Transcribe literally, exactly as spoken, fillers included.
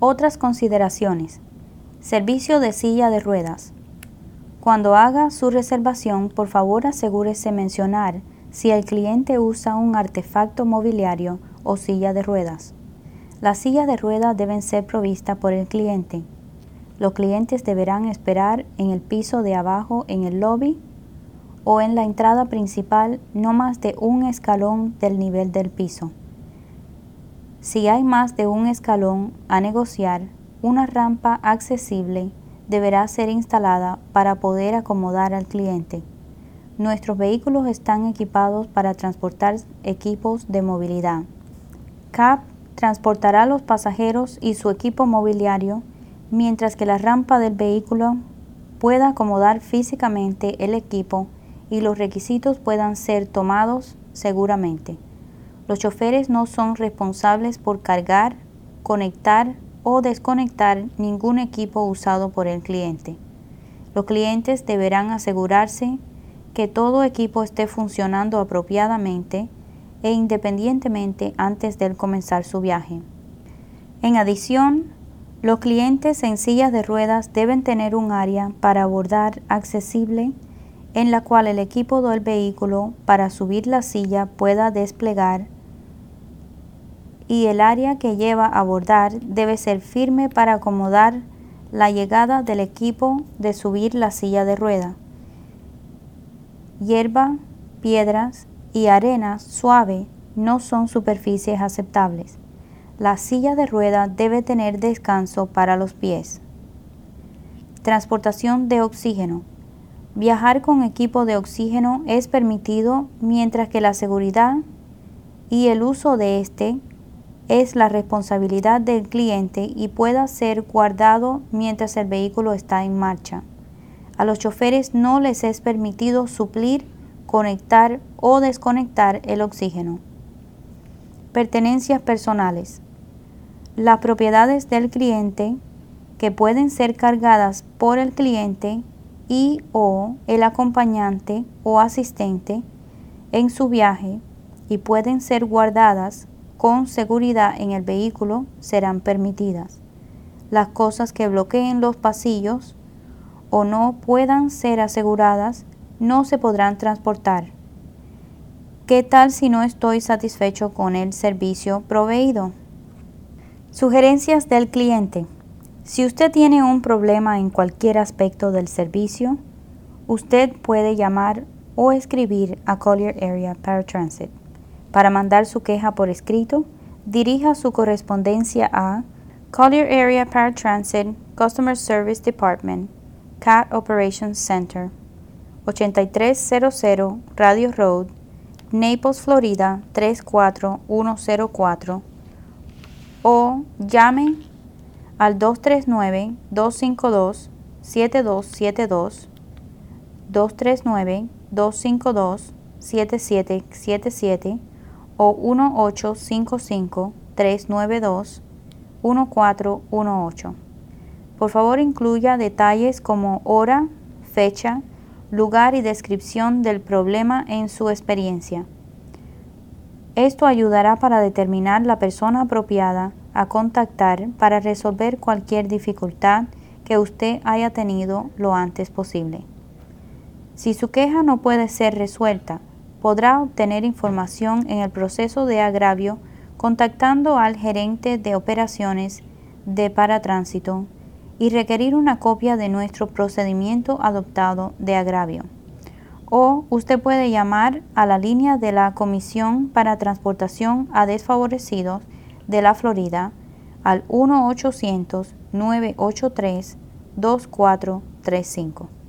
Otras consideraciones. Servicio de silla de ruedas. Cuando haga su reservación, por favor asegúrese mencionar si el cliente usa un artefacto mobiliario o silla de ruedas. Las sillas de ruedas deben ser provistas por el cliente. Los clientes deberán esperar en el piso de abajo en el lobby o en la entrada principal no más de un escalón del nivel del piso. Si hay más de un escalón a negociar, una rampa accesible deberá ser instalada para poder acomodar al cliente. Nuestros vehículos están equipados para transportar equipos de movilidad. C A P transportará a los pasajeros y su equipo mobiliario mientras que la rampa del vehículo pueda acomodar físicamente el equipo y los requisitos puedan ser tomados seguramente. Los choferes no son responsables por cargar, conectar o desconectar ningún equipo usado por el cliente. Los clientes deberán asegurarse que todo equipo esté funcionando apropiadamente e independientemente antes de comenzar su viaje. En adición, los clientes en sillas de ruedas deben tener un área para abordar accesible en la cual el equipo del vehículo para subir la silla pueda desplegar y el área que lleva a abordar debe ser firme para acomodar la llegada del equipo de subir la silla de rueda. Hierba, piedras y arena suave no son superficies aceptables. La silla de rueda debe tener descanso para los pies. Transportación de oxígeno. Viajar con equipo de oxígeno es permitido mientras que la seguridad y el uso de este es la responsabilidad del cliente y pueda ser guardado mientras el vehículo está en marcha. A los choferes no les es permitido suplir, conectar o desconectar el oxígeno. Pertenencias personales. Las propiedades del cliente que pueden ser cargadas por el cliente y o el acompañante o asistente en su viaje y pueden ser guardadas con seguridad en el vehículo serán permitidas. Las cosas que bloqueen los pasillos o no puedan ser aseguradas no se podrán transportar. ¿Qué tal si no estoy satisfecho con el servicio proveído? Sugerencias del cliente. Si usted tiene un problema en cualquier aspecto del servicio, usted puede llamar o escribir a Collier Area Paratransit. Para mandar su queja por escrito, dirija su correspondencia a Collier Area Paratransit Customer Service Department, C A T Operations Center, ochenta y tres cero cero Radio Road, Naples, Florida tres cuatro uno cero cuatro, o llame al dos tres nueve, dos cinco dos, siete dos siete dos, dos tres nueve, dos cinco dos, siete siete siete siete o uno ocho cinco cinco, tres nueve dos, uno cuatro uno ocho. Por favor, incluya detalles como hora, fecha, lugar y descripción del problema en su experiencia. Esto ayudará para determinar la persona apropiada a contactar para resolver cualquier dificultad que usted haya tenido lo antes posible. Si su queja no puede ser resuelta, podrá obtener información en el proceso de agravio contactando al gerente de operaciones de paratránsito y requerir una copia de nuestro procedimiento adoptado de agravio. O usted puede llamar a la línea de la Comisión para Transportación a Desfavorecidos de la Florida al uno ochocientos, nueve ocho tres, dos cuatro tres cinco.